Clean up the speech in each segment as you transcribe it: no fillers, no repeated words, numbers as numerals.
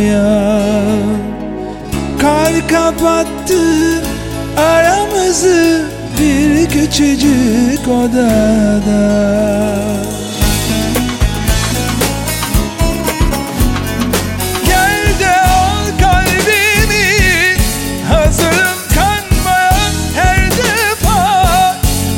Kar kapattı aramızı bir küçücük odada. Gel de al kalbimi, hazırım kanmaya her defa.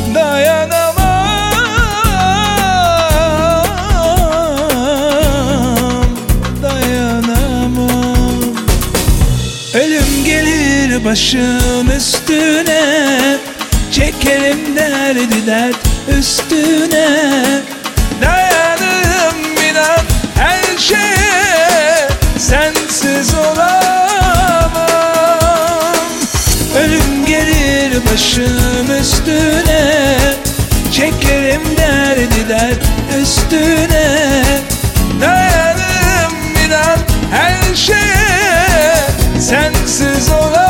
Dayanamam. Ölüm gelir başım üstüne, çekerim derdi dert üstüne. Dayanırım inan her şeye, sensiz olamam. Ölüm gelir başım üstüne, çekerim derdi dert üstüne. Dayanırım inan her şeye, sensiz olamam.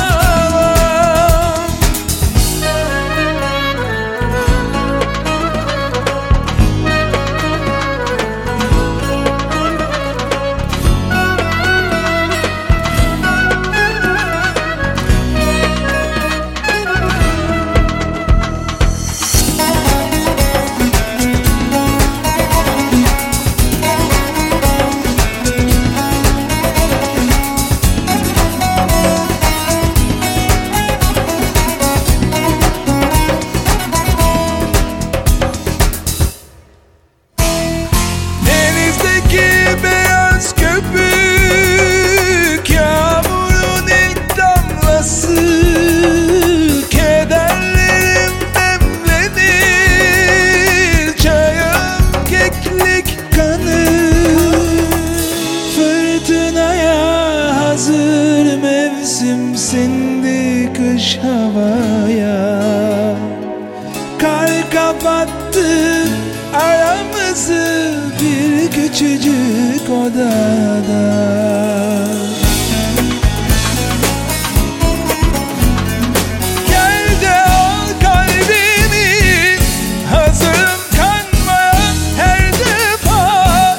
Beyaz köpük, yağmurun ilk damlası. Kederlerim demlenir, çayım keklik kanır. Fırtınaya hazır mevsim sindi kış havaya. Kar kapattı aramızı bir küçücük odada. Gel de al kalbimi, hazırım kanmaya her defa.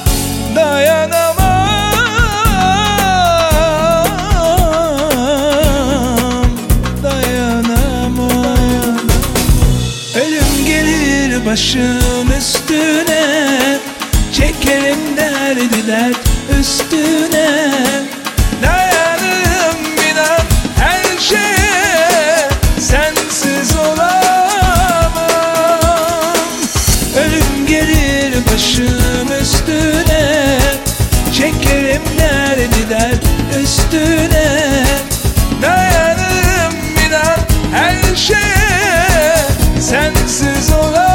Dayanamam. Ölüm gelir başım üstüne, çekerim derdi dert üstüne. Dayanırım inan her şeye, sensiz olamam. Ölüm gelir başım üstüne, çekerim derdi dert üstüne. Dayanırım inan her şeye, sensiz olamam.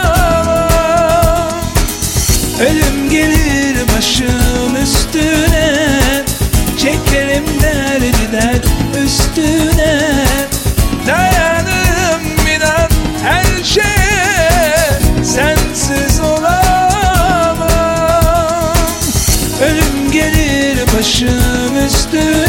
Ölüm gelir başım üstüne, çekerim derdi dert üstüne. Dayanırım inan her şeye, sensiz olamam. Ölüm gelir başım üstüne,